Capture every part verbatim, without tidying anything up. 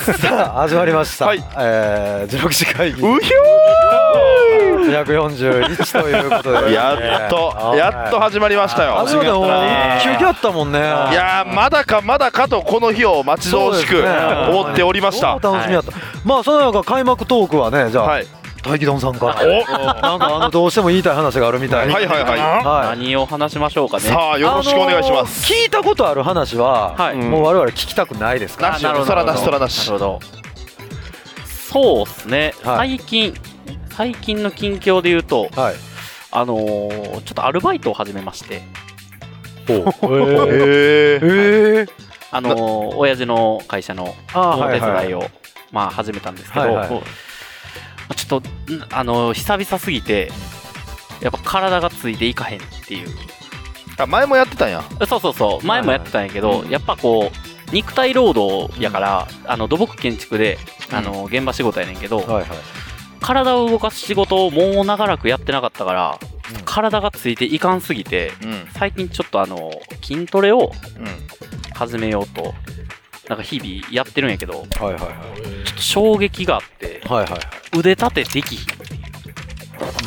さあ始まりました、 はい、 えー、じゅうろくじ会議うひょーひゃくよんじゅういちということでやっとやっと始まりましたよ。 始まったもん急遽あったもんね。いやーまだかまだかとこの日を待ち遠しく思っておりました。 楽しみだった、はい、まあその中開幕トークはねじゃあ、はい、大気丼さんからなんかあのどうしても言いたい話があるみたい。 はいはいはい、 はい、何を話しましょうかね。 さあよろしくお願いします。 聞いたことある話は、はい、もう我々聞きたくないですか。 なしそらなしそらなし。 なるほど。そうっすね、はい、最近最近の近況で言うと、はい、あのー、ちょっとアルバイトを始めまして。 ほうへーへーあのー、親父の会社のお手伝いを、はいはい、まあ始めたんですけど、はいはい、ちょっとあのー、久々すぎてやっぱ体がついていかへんっていう。 あ、前もやってたんや。 そうそうそう前もやってたんやけど、はいはい、やっぱこう肉体労働やから、うん、あの土木建築で、あの現場仕事やねんけど、うんはいはい、体を動かす仕事をもう長らくやってなかったから、うん、体がついていかんすぎて、うん、最近ちょっとあの筋トレを始めようとなんか日々やってるんやけど、はいはいはい、ちょっと衝撃があって、はいはいはい、腕立てできひんっていう。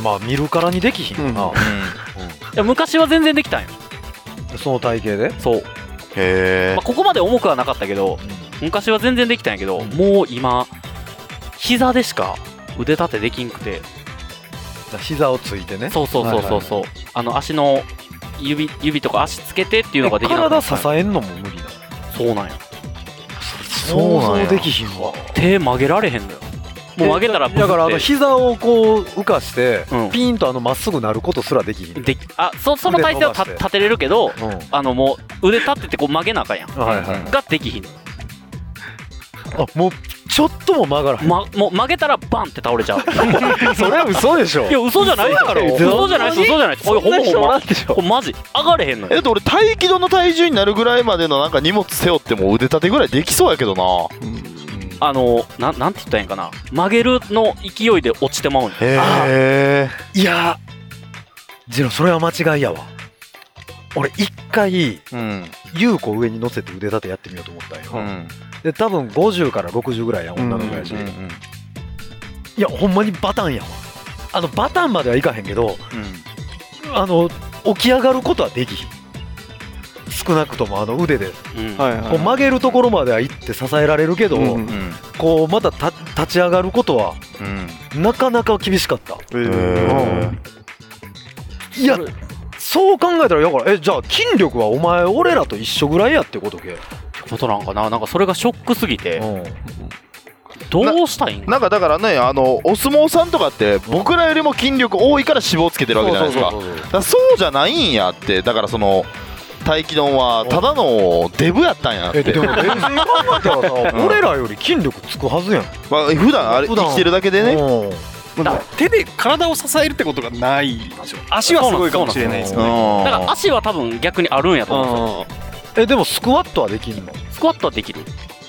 まあ見るからにできひんな、うんうん、いや昔は全然できたんよその体型で。 そうへー、 まあ、ここまで重くはなかったけど、うん、昔は全然できたんやけど、うん、もう今膝でしか腕立てできんくて。 膝をついてね。 そうそうそうそうそう、はいはい、あの足の 指, 指とか足つけてっていうのができなかった。 体支えんのも無理な。 そうなんや。 そうなんや。できひんわ。 手曲げられへんのよ。もう曲げたらブだからあの膝をこう浮かして、うん、ピーンとあのまっすぐなることすらできひん。 であ そ, その体勢はた立てれるけど、うん、あのもう腕立っててこう曲げなあかんやん、はいはい、ができひん。 あもうちょっとも曲がらへん、 ま、もう曲げたらバンって倒れちゃうそれは嘘でしょ。 いや嘘じゃないやろ。嘘じゃない嘘じゃない。ほんまほんまマジ上がれへんのよ。 えっと俺待機度の体重になるぐらいまでのなんか荷物背負っても腕立てぐらいできそうやけどな、うん、 あの な, なんて言ったらいいんかな、曲げるの勢いで落ちてまうんよ。 へー、いやジロそれは間違いやわ。俺一回、うん、優子上に乗せて腕立てやってみようと思ったんよ、うん、で多分ごじゅうからろくじゅうぐらいや女の子やし、うんうんうんうん、いやほんまにバタンやわ。あのバタンまではいかへんけど、うん、あの起き上がることはできひん。少なくともあの腕で、うんこう曲げるところまでは行って支えられるけど、うんうん、こうまたた立ち上がることは、うん、なかなか厳しかった。へー、うん、いやそう考えたらだからえじゃあ筋力はお前俺らと一緒ぐらいやってことけってことなんかな。なんかそれがショックすぎて、うん、どうしたいんな, なんかだからねあのお相撲さんとかって僕らよりも筋力多いから脂肪つけてるわけじゃないですか。そうじゃないんやって。だからその大気丼はただのデブやったんやって。 えでも冷静に考えたらさ、うん、俺らより筋力つくはずやん、 まあ、普段あれ生きてるだけでね、うん手で体を支えるってことがないでしょ。足はすごいかもしれないですよね。 だから足は多分逆にあるんやと思うんですよ。 えでもスクワットはできんの？ スクワットはできる。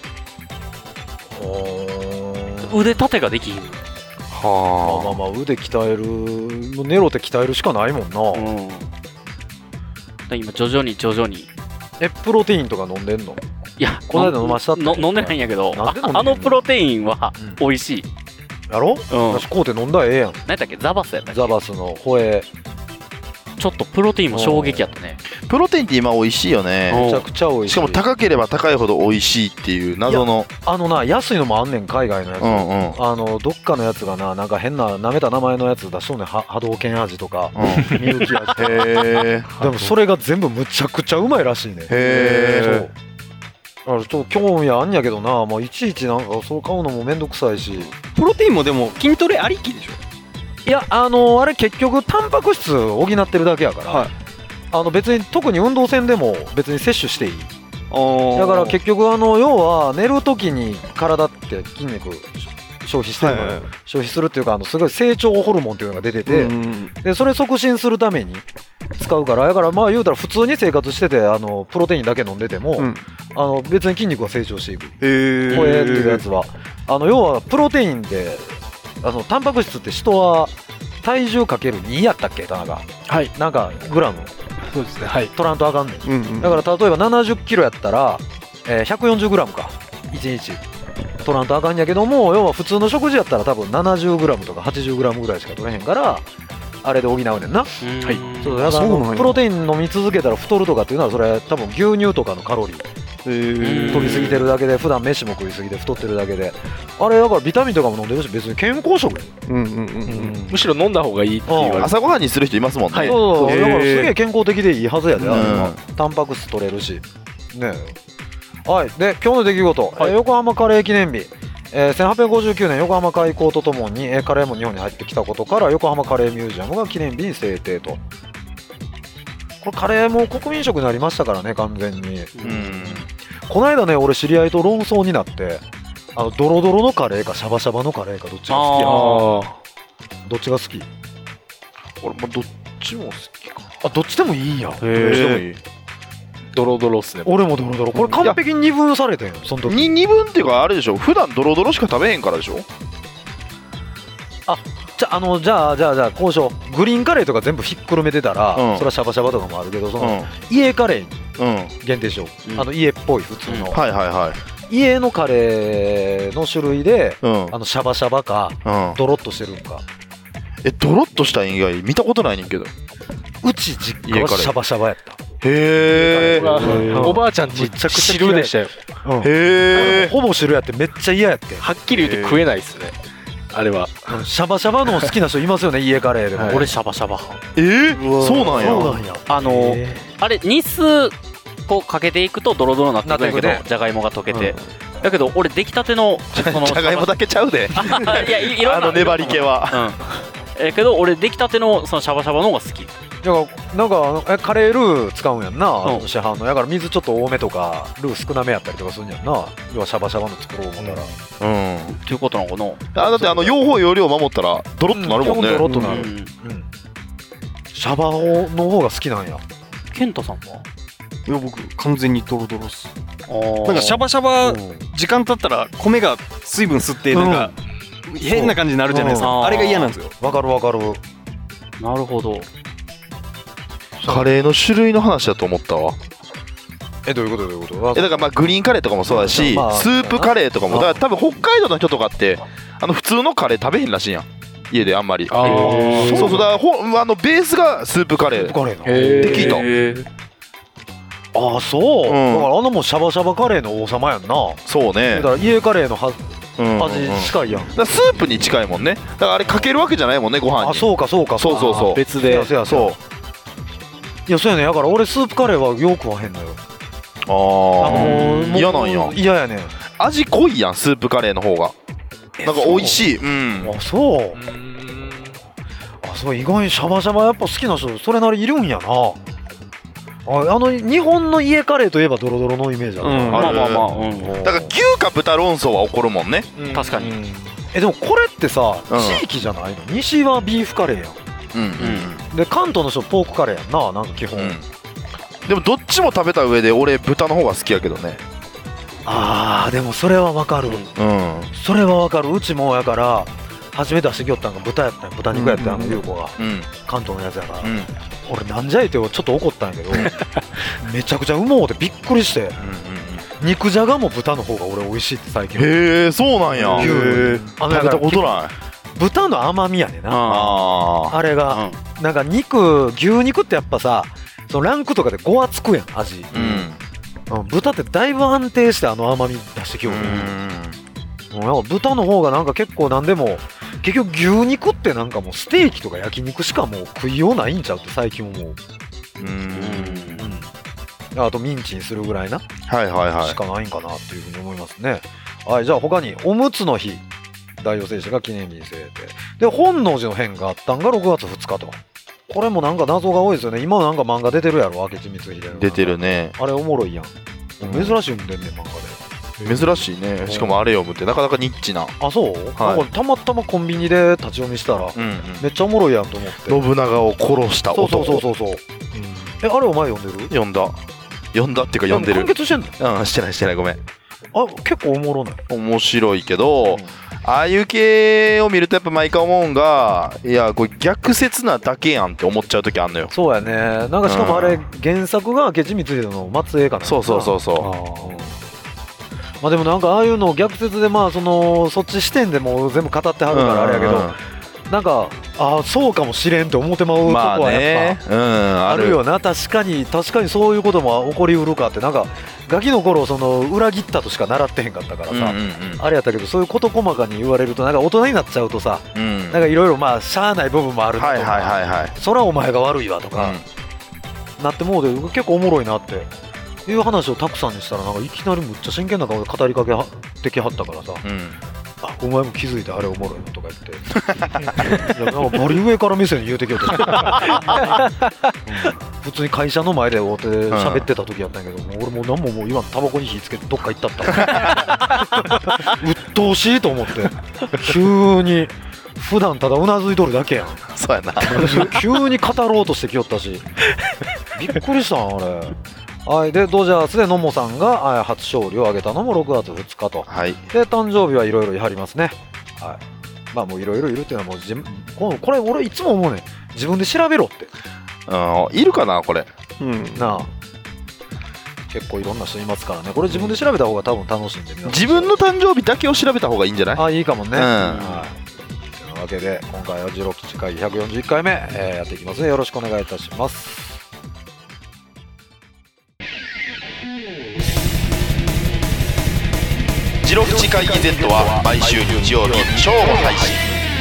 腕立てができん。 はあ、まあまあまあ腕鍛えるネロって鍛えるしかないもんな、うん、 今徐々に徐々に。 えプロテインとか飲んでんの？ いやこの間飲ましたっての飲んでないんやけど、あ, あのプロテインは美味しい、 うん、やろ、うん、私こうて飲んだらええやん。 何やったっけザバスやったっけ。 ザバスのホエちょっとプロテインも衝撃やったね。 プロテインって今美味しいよね。 めちゃくちゃ美味しい。 しかも高ければ高いほど美味しいっていう謎の。 あのな安いのもあんねん海外のやつ、うんうん、あのどっかのやつがななんか変な舐めた名前のやつ出しとんねん。波動拳味とか、うん、ミルキ味へーでもそれが全部むちゃくちゃうまいらしいね。へーそうちょっと興味あんやけどな、もういちいちなんかそう買うのもめんどくさいし。 プロテインもでも筋トレありきでしょ。 いやあのー、あれ結局タンパク質を補ってるだけやから、はい、あの別に特に運動戦でも別に摂取していい。だから結局あの要は寝る時に体って筋肉消費してるのよ、はいはい、消費するっていうかあのすごい成長ホルモンっていうのが出てて、うんうん、でそれ促進するために使うから。だからまあ言うたら普通に生活しててあのプロテインだけ飲んでても、うん、あの別に筋肉が成長していく。へーこれっていうやつはあの要はプロテインであのタンパク質って人は体重かけるにやったっけ田中。はい。なんかグラム。 そうですね。はい。 取らんとあかんねん。うんうん、だから例えばななじゅっキロやったら、えー、ひゃくよんじゅうグラムかいちにち取らんとあかんやけども、要は普通の食事やったら多分 ななじゅうグラム とか はちじゅうグラム ぐらいしか取れへんから、あれで補うねんな。はい。そうだからプロテイン飲み続けたら太るとかっていうのは、それ多分牛乳とかのカロリー取りすぎてるだけで、普段飯も食いすぎて太ってるだけで、あれだからビタミンとかも飲んでるし、別に健康食や。 うんうんうん、むしろ飲んだ方がいいっていう朝ごはんにする人いますもんね。 そうだからすげえ健康的でいいはずやで、あれはタンパク質取れるしね。はい。で今日の出来事、はい、横浜カレー記念日、えー、せんはっぴゃくごじゅうきゅうねん横浜開港とともに、えー、カレーも日本に入ってきたことから、横浜カレーミュージアムが記念日に制定と。これカレーも国民食になりましたからね、完全に。うん、この間ね、俺知り合いと論争になって、あのドロドロのカレーかシャバシャバのカレーかどっちが好きや。どっちが好き？ 俺もどっちも好きか。 あ、どっちでもいいや。 どっちでもいい。 ドロドロっすね。 俺もドロドロ。これ完璧に二分されてんその時。 に二分っていうかあれでしょ、普段ドロドロしか食べへんからでしょ。 あ、じゃあのじゃあじゃあじゃあ交渉。グリーンカレーとか全部ひっくるめてたら、うん、それはシャバシャバとかもあるけど、その、うん、家カレーに限定しよう、うん、あの家っぽい普通の、うん、 はいはいはい、 家のカレーの種類で、うん、あのシャバシャバか、うん、ドロッとしてるんか。 え、ドロッとした以外見たことないねんけど。 うち実家はシャバシャバやった。 へー、おばあちゃんちめちゃくちゃ汁でしたよ。 うん、へー、ほぼ汁やってめっちゃ嫌やって。 はっきり言って食えないっすね、あれは。 うん、シャバシャバの好きな人いますよね、家カレーでも。 はい、俺シャバシャバ。 えー、そうなんや。 そうなんや。 あのあれ日数こうかけていくとドロドロになってくるんやけど、ね、じゃがいもが溶けて、うん、だけど俺出来たてのそのじゃがいもだけちゃうでいや、いろんなあの粘り気は、 うん、えけど俺出来たてのそのシャバシャバの方が好き。 だからなんかえカレールー使うんやんな、うん、市販の。だから水ちょっと多めとかルー少なめやったりとかするんやんな。要はシャバシャバの作ろう思ったら、 うん、っていうことなのかな。 あ、だってあの用法用量守ったらドロッとなるもんね。 ドロッとなる、うんうん、シャバの方が好きなんや。 ケンタさんは？ いや、僕完全にドロドロっす。なんかシャバシャバ時間経ったら米が水分吸ってなんか変な感じになるじゃないですか。あれが嫌なんですよ。 わかるわかる。 なるほど。 カレーの種類の話だと思ったわ。 え、どういうことどういうこと？ え、だからまあグリーンカレーとかもそうだし、まあ、スープカレーとかも。だから多分北海道の人とかってあの普通のカレー食べへんらしいやん、家であんまり。あー、そうそう、だからほあのベースがスープカレー。スープカレーなって聞いた。 ああ、そう、うん、だからあのもうシャバシャバカレーの王様やんな。 そうね。 だから家カレーのは、うん、味近いやん。 だからスープに近いもんね。だからあれかけるわけじゃないもんね、ご飯に。 あ、そうかそうか。 そうそうそう、 別で。そうそう。いや、そうやね。だから俺スープカレーはよく食わへんのよ。 ああ、嫌なんや。 嫌やねん。 味濃いやん、スープカレーの方が。なんか美味しい。うん。 あ、そう。あ、そう、意外にシャバシャバやっぱ好きな人それなりいるんやな。あの日本の家カレーといえばドロドロのイメージある、うん、 まあまあまあ、うん、だから牛か豚論争は起こるもんね、 うん、確かに、うん、 えでもこれってさ、うん、地域じゃないの。西はビーフカレーやん、うんうん、で関東の人ポークカレーやんな、なんか基本、うん、 でもどっちも食べた上で俺豚の方が好きやけどね。 あー、でもそれはわかる、うん、それはわかる。うちもやから初め出してきよったんが豚やったんや、豚肉やったんや、あの優子が、うん、関東のやつやから、うん、俺なんじゃいってちょっと怒ったんやけどめちゃくちゃうもうてびっくりして、うんうんうん、肉じゃがも豚の方が俺美味しいって最近。 へえ、そうなんや。へえ、食べたことない。 豚の甘みやねんな、あ, あれが、うん、なんか肉牛肉ってやっぱさ、そのランクとかでごわつくやん味、うんうん、豚ってだいぶ安定してあの甘み出してきよう、うん、豚の方がなんか結構なんでも結局牛肉ってなんかもうステーキとか焼肉しかもう食いようないんちゃうって最近思う。うーん、うん、あとミンチにするぐらいな、はいはいはい、しかないんかなっていうふうに思いますね。はい、じゃあ他におむつの日大王製紙が記念日に制定で、本能寺の変があったんがろくがつふつかと。これもなんか謎が多いですよね。今なんか漫画出てるやろ、明智光秀の。 出てるね。 あれおもろいやん、うん、珍しいんでんねん漫画で。 珍しいね。しかもあれ読むってなかなかニッチな。 あ、そう、はい、なんかたまたまコンビニで立ち読みしたら、うんうん、めっちゃおもろいやんと思って。 信長を殺した男。 そうそうそうそうそう、うん、え、あれお前読んでる？ 読んだ読んだっていうか読んでる。 完結してんの？ うん、してないしてない、ごめん。 あ、結構おもろない？ 面白いけど、うん、ああいう系を見るとやっぱ毎回思うんが、いやこれ逆説なだけやんって思っちゃう時あんのよ。 そうやね。なんかしかもあれ、うん、原作が明智光秀の末裔かな。 そうそうそうそう。 まあでもなんかああいうのを逆説でまあそのそっち視点でも全部語ってはるからあれやけど、うんうん、なんかああそうかもしれんって思ってまうとこはやっぱ、まあね、うん、あるよな。確かに確かにそういうことも起こりうるかって、なんかガキの頃その裏切ったとしか習ってへんかったからさ、うんうんうん、あれやったけど、そういう事細かに言われるとなんか大人になっちゃうとさ、うん、なんかいろいろまあしゃあない部分もあるとか、はいはいはいはい、そらお前が悪いわとか、うん、なってもうで結構おもろいなっていう話をたくさんにしたら、なんかいきなりむっちゃ真剣な顔で語りかけてきはったからさ、うん、あお前も気づいてあれおもろいのとか言っていやなんかバリ上から目線言うてきようとして、うん、普通に会社の前で会うて喋ってた時やったんやけど、うん、俺もう何ももう言わん、タバコに火つけてどっか行ったった鬱陶しいと思って急に普段ただうなずいとるだけやん。 そうやな急に語ろうとしてきよったしびっくりしたんあれ。はい、でドジャースで野茂さんが初勝利を挙げたのもろくがつふつかと、はい、で誕生日はいろいろやはりますね、はい、まあもういろいろいるっていうのはもうじこれ俺いつも思うねん、自分で調べろって。 あいるかなこれ、 うん、なあ結構いろんな人いますからね、これ自分で調べた方が多分楽しいんで、 自分の誕生日だけを調べた方がいいんじゃない？ あいいかもね、うん、はい、というわけで今回はじろく基地会議ひゃくよんじゅういっかいめ、えー、やっていきますのでよろしくお願いいたします。 じろく基地会議 Z は毎週日曜日正午配信。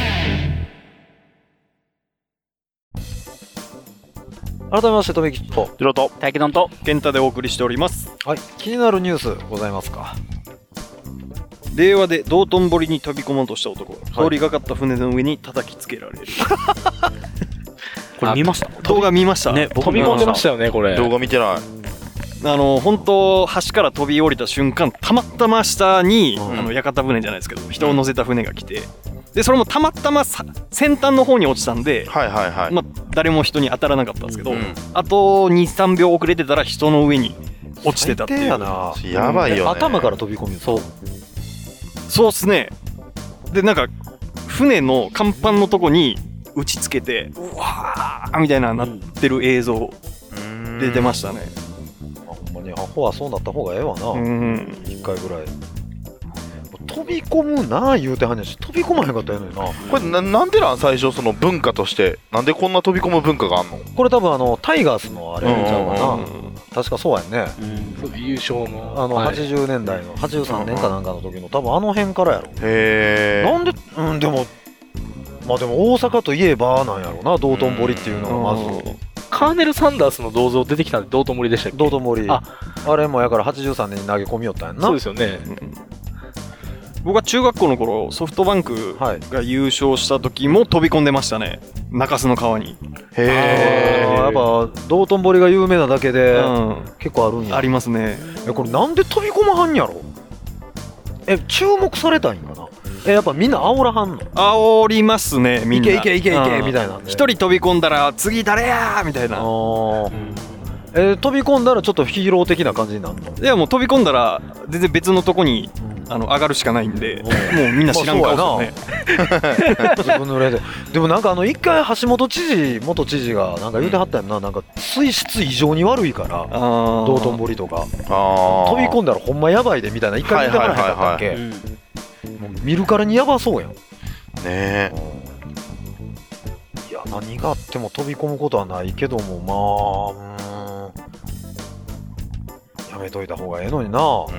改めましてとめきとジロと大輝丼と健太でお送りしております。 はい、気になるニュースございますか？ 令和で道頓堀に飛び込もうとした男、はい、通りがかった船の上に叩きつけられるこれ見ました？ 動画見ましたね。 飛び込んでましたよね。これ動画見てない。 あの本当橋から飛び降りた瞬間、たまたま下に、うん、あの屋形船じゃないですけど人を乗せた船が来て、でそれもたまたま先端の方に落ちたんで、はいはいはい、まあ、誰も人に当たらなかったんですけど、うん、あと にさんびょう遅れてたら人の上に落ちてたっていう。 やな、やばいよね。 頭から飛び込む。 そうそうっすね。でなんか船の甲板のとこに打ちつけてうわーみたいななってる映像出てましたね。 ほんまにアホはそうなった方がええわな。うん一回ぐらい飛び込むな言うてはんねんし、飛び込まへんかったらええのにな。 これ な, なんでなん最初その文化としてなんでこんな飛び込む文化があんの？ これ多分あのタイガースのあれちゃうかな、確かそうやんね、 うん、優勝のあのはちじゅうねんだいの、はい、はちじゅうさんねんかなんかの時の多分あの辺からやろ。 へえ。なんで、うん、でもまあでも大阪といえばなんやろな、道頓堀っていうのがまず。 カーネル・サンダースの銅像出てきたんで道頓堀でしたっけ？ 道頓堀。ああれもやからはちじゅうさんねんに投げ込みよったんやんな。 そうですよね、うん、 僕は中学校の頃ソフトバンクが優勝した時も飛び込んでましたね、中洲の川に。 へえ。やっぱ道頓堀が有名なだけで、うん、結構あるんや。 ありますね。 えこれなんで飛び込まはんやろ？え注目されたんかな？えやっぱみんな煽らはんの？ 煽りますね、みんな。 いけいけいけいけみたいな。 一人飛び込んだら次誰やみたいな。あ、 うん、え飛び込んだらちょっとヒーロー的な感じになるの？ いやもう飛び込んだら全然別のとこに、うん、あの上がるしかないんで、もうみんな知らん顔ですよね。 自分の例で。でもなんかあの一回橋本知事元知事がなんか言うてはったやんな、なんか水質異常に悪いから道頓堀とか飛び込んだらほんまやばいでみたいな一回言ってはらへんかったっけ？もう見るからにやばそうやんねえ。 いや何があっても飛び込むことはないけども、まあやめといた方がええのにな。うん、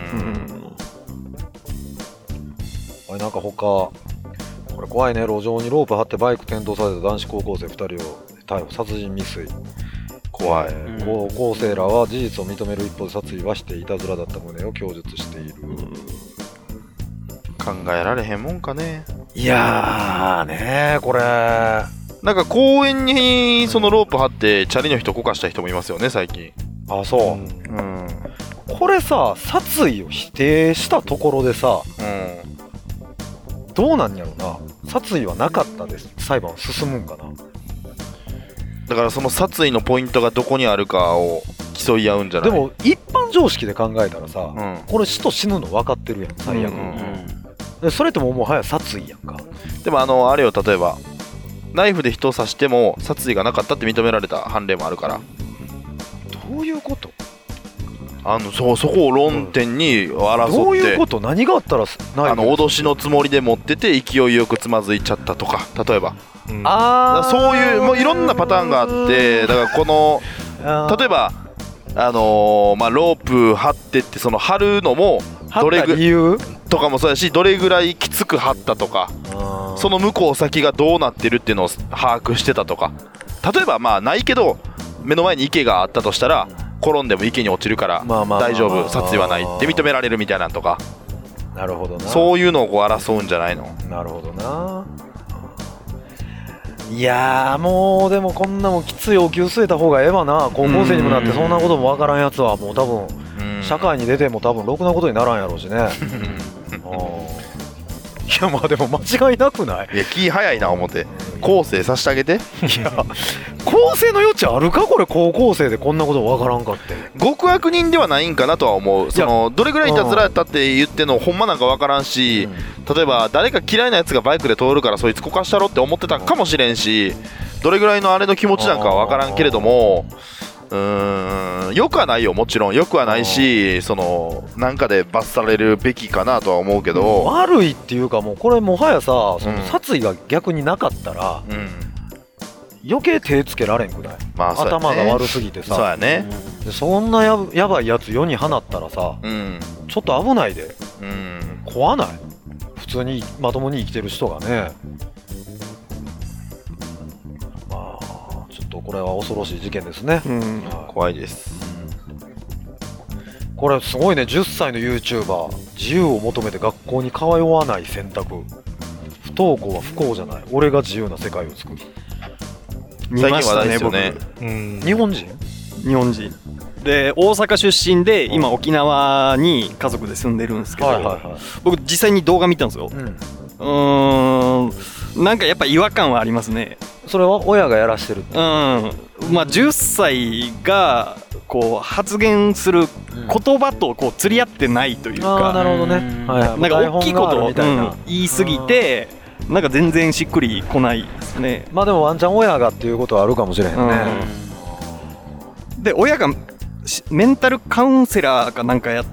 あれなんか他これ怖いね。路上にロープ張ってバイク転倒させた男子高校生ふたりを逮捕、殺人未遂。 怖い、 えー、高校生らは事実を認める一方で殺意はしていたずらだった旨を供述している。 考えられへんもんかね。 いやーねーこれなんか公園にそのロープ張ってチャリの人こかした人もいますよね最近。 あそう、うんうん、これさ殺意を否定したところでさ、うん、どうなんやろな。殺意はなかったです裁判進むんかな。 だからその殺意のポイントがどこにあるかを競い合うんじゃない？ でも一般常識で考えたらさ、うん、これ死と死ぬの分かってるやん最悪、うんうんうん、それってもうもはや殺意やんか。 でもあのあれよ、例えばナイフで人を刺しても殺意がなかったって認められた判例もあるから。 どういうこと？ あのそうそこを論点に争って、 どういうこと？何があったらあの脅しのつもりで持ってて勢いよくつまずいちゃったとか、例えば、 うん、あそういうもういろんなパターンがあって、だからこの例えばあのー、まあロープ張ってってその張るのもどれぐらいとかもそうやし、どれぐらいきつく張ったとか、その向こう先がどうなってるっていうのを把握してたとか、例えばまあないけど目の前に池があったとしたら転んでも池に落ちるから大丈夫、殺意はないって認められるみたいなとか。 なるほどな。 そういうのをこう争うんじゃないの。 なるほどな。いやーもうでもこんなもんきつい要求据えた方がええわな。高校生にもなってそんなこともわからんやつはもう多分社会に出ても多分ろくなことにならんやろうしね。いやまあでも間違いなくない？ いや気早いな思って後世させてあげて。 いや構成の余地あるかこれ、高校生でこんなことわからんかって。 極悪人ではないんかなとは思う。そのどれぐらいいたずらやったって言ってのほんまなんかわからんし、うん、例えば誰か嫌いなやつがバイクで通るからそいつこかしたろって思ってたかもしれんし、どれぐらいのあれの気持ちなんかはわからんけれども、うーんよくはないよ。もちろんよくはないし、そのなんかで罰されるべきかなとは思うけど、 悪いっていうかもうこれもはやさ、その殺意が逆になかったら、うん、余計手つけられんくない？まあそうやね、頭が悪すぎてさ。 そうやね。 でそんな や, やばいやつ世に放ったらさ、うん、ちょっと危ないで、うん、怖ない？普通にまともに生きてる人がね。これは恐ろしい事件ですね、うん、 怖いです、 うん、これすごいね。じゅっさいの YouTuber 自由を求めて学校に通わない選択、不登校は不幸じゃない、俺が自由な世界を作る。 最近話題ですよね。 うん、日本人日本人で大阪出身で今沖縄に家族で住んでるんですけど、はいはいはい、僕実際に動画見たんですよ、うん、うーんなんかやっぱ違和感はありますね。 それは親がやらしてるって。うん 、まあじゅっさいがこう発言する言葉とこう釣り合ってないというか、 うん、あなるほどね、はい、 なんか大きいことを、うん、言い過ぎてなんか全然しっくりこないですね。 まあでもワンチャン親がっていうことはあるかもしれへんね、 うん、で親がメンタルカウンセラーかなんかやって、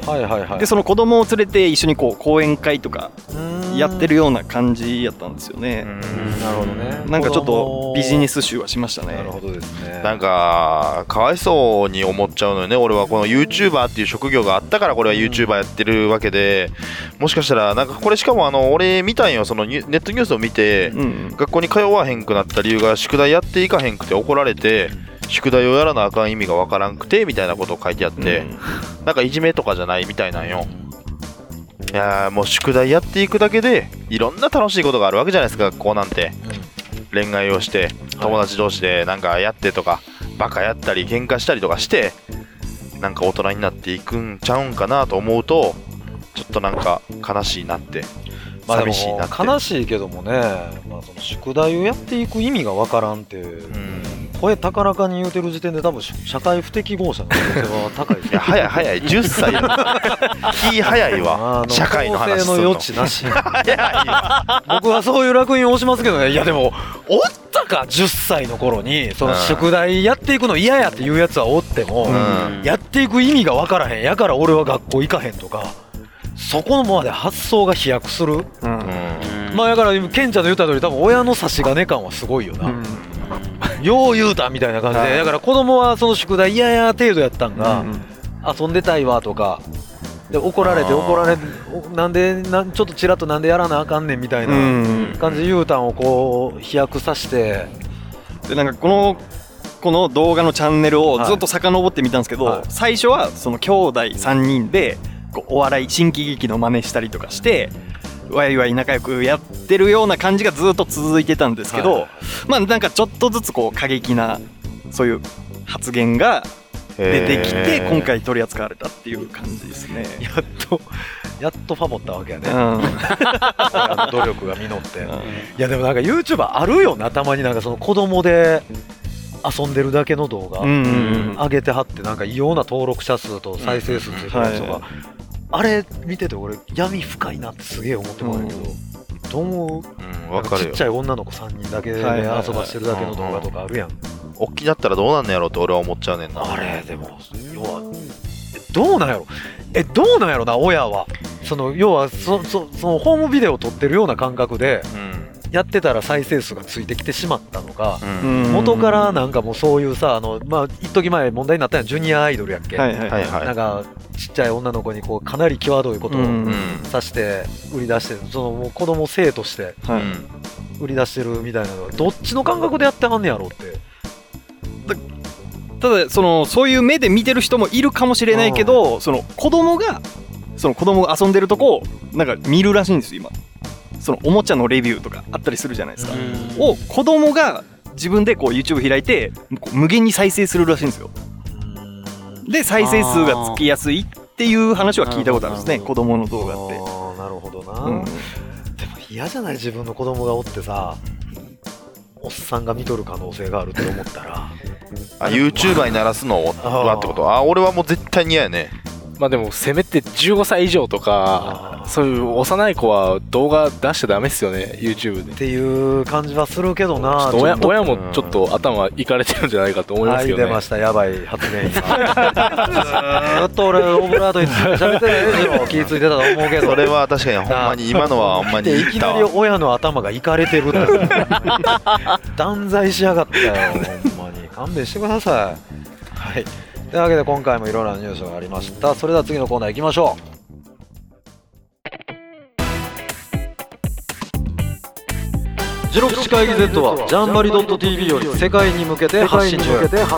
はいはいはい、でその子供を連れて一緒にこう講演会とかやってるような感じやったんですよね。 うんなるほどね。 なんかちょっとビジネス集はしましたね。 なるほどですね。 なんかかわいそうに思っちゃうのよね。俺はこの YouTuber っていう職業があったからこれは YouTuber やってるわけで、もしかしたらなんかこれしかもあの俺見たんよ。そのネットニュースを見て、うん、学校に通わへんくなった理由が宿題やっていかへんくて怒られて、宿題をやらなあかん意味がわからんくてみたいなことを書いてあって、うん、なんかいじめとかじゃないみたいなんよ。いやもう宿題やっていくだけでいろんな楽しいことがあるわけじゃないですか。学校なんて、うん、恋愛をして友達同士でなんかやってとか、バカやったり喧嘩したりとかしてなんか大人になっていくんちゃうんかなと思うとちょっとなんか悲しいなって、まあ、寂しいなって。 悲しいけどもね、まあ、その宿題をやっていく意味がわからんって、うん、声高らかに言うてる時点で多分社会不適合者の可能性は高いです、ね、 いや早い早いじゅっさい気早いわ。社会の話するのの余地なし僕はそういう楽印を押しますけどね。いやでもおったかじゅっさいの頃にその宿題やっていくの嫌やっていうやつはおっても、うん、やっていく意味が分からへんやから俺は学校行かへんとか、そこまで発想が飛躍する、うんうん、まあだからケンちゃんの言った通り多分親の差し金感はすごいよな、うんよう言うたみたいな感じで、だから子供はその宿題嫌や程度やったんが、うんうん、遊んでたいわとかで怒られて怒られなんでなんちょっとちらっとなんでやらなあかんねんみたいな感じで言うたんをこう飛躍させて、 でなんかこのこの動画のチャンネルをずっと遡ってみたんですけど、はい、最初はその兄弟さんにんでこうお笑い新喜劇の真似したりとかしてワイワイ仲良くやってるような感じがずっと続いてたんですけど、はい、まあなんかちょっとずつこう過激なそういう発言が出てきて今回取り扱われたっていう感じですね。 やっとやっとファボったわけやね、うん、あの努力が実って、うん、いやでもなんか YouTuber あるよな、たまになんかその子供で遊んでるだけの動画上げてはってなんか異様な登録者数と再生数というか、うんはい、あれ見てて俺闇深いなってすげえ思ってもらうけど、うん、どう思う、うん、分かるよ。ちっちゃい女の子さんにんだけで遊ばしてるだけの動画とかあるやん。 大きなったらどうなんのやろうって俺は思っちゃうねんな。 あれでも要はどうなんやろえどうなんやろな親はその要はそそそのホームビデオを撮ってるような感覚で、うんやってたら再生数がついてきてしまったのか、うん、元からなんかもうそういうさあのまあ一時前問題になったのはジュニアアイドルやっけ、はいはいはい、なんかちっちゃい女の子にこうかなり際どいことをさして売り出してそのもう子供生として売り出してるみたいなのはどっちの感覚でやってはんねやろうってただそのそういう目で見てる人もいるかもしれないけどその子供がその子供が遊んでるとこをなんか見るらしいんですよ今そのおもちゃのレビューとかあったりするじゃないですかを子供が自分でこう YouTube 開いて無限に再生するらしいんですよで再生数がつきやすいっていう話は聞いたことあるんですね子供の動画ってなるほどな、うん、でも嫌じゃない自分の子供がおってさおっさんが見とる可能性があるって思ったらあ YouTuber にならすのはってことあ俺はもう絶対に嫌やねまあでもせめてじゅうごさい以上とかそういう幼い子は動画出しちゃダメっすよね YouTube でっていう感じはするけどなちょっと 親, 親もちょっと頭いかれてるんじゃないかと思いますけどね、 はい出ましたやばい発言今ずっと俺オブラートに喋ってるエジも気付いてたと思うけどそれは確かにほんまに今のはほんまにいきなり親の頭がいかれてるって断罪しやがったよほんまに勘弁してくださいはいというわけで今回もいろいろなニュースがありましたそれでは次のコーナー行きましょうジロ口会議 Z はジャンバリ .tv より世界に向けて発信中